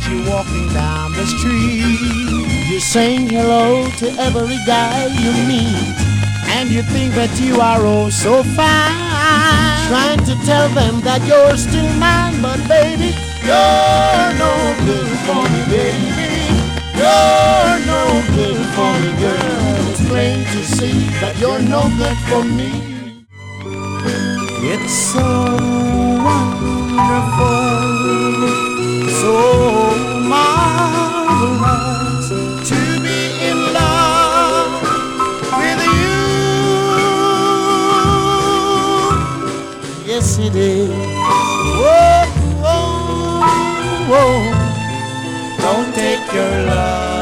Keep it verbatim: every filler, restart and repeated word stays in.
you're walking down the street. You sing hello to every guy you meet, and you think that you are oh so fine, trying to tell them that you're still mine. But baby, you're no good for me, baby. You're no good for me, girl. It's plain to see that you're no good for me. It's so wonderful, so marvelous to be in love with you. Yes, it is. Whoa, whoa, whoa. Don't take your love